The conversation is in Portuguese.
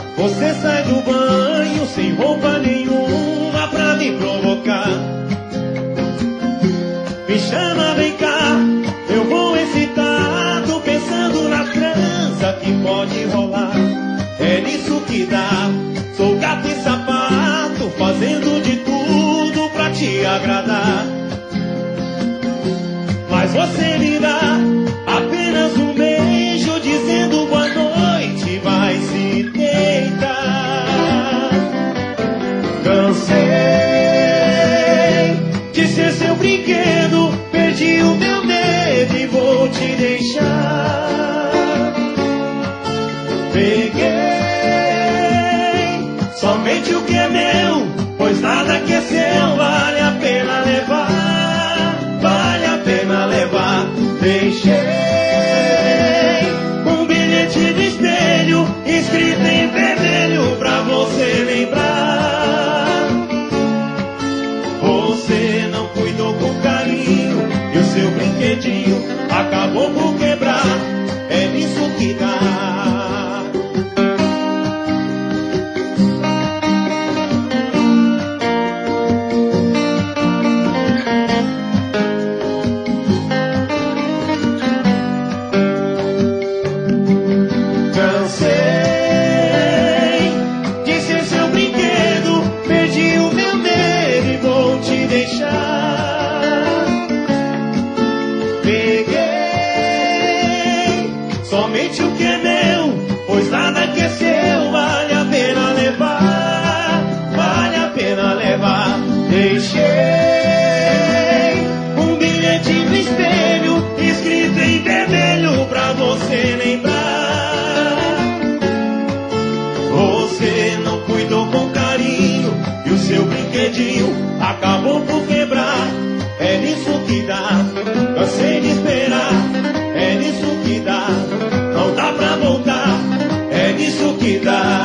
Você sai do banho sem roupa nenhuma pra me provocar. Me chama, vem cá, eu vou excitado, pensando na trança que pode rolar. É nisso que dá, sou gato e sapato, fazendo de tudo pra te agradar. Mas você me dá apenas um beijo, dizendo boa noite, vai se deitar. Cansei de ser seu brinquedo, perdi o meu medo e vou te deixar. Peguei somente o que é meu, pois nada que é seu vale a pena levar, vale a pena levar. Deixei um bilhete no espelho, escrito em vermelho pra você lembrar. Você não cuidou com carinho e o seu brinquedinho acabou por quebrar. É nisso que dá. Somente o que é meu, pois nada que é seu vale a pena levar, vale a pena levar. Deixei um bilhete no espelho, escrito em vermelho pra você lembrar. Você não cuidou com carinho e o seu brinquedinho acabou por quebrar. É nisso que dá, cansei de esperar. É nisso que dá, não dá pra voltar. É nisso que dá.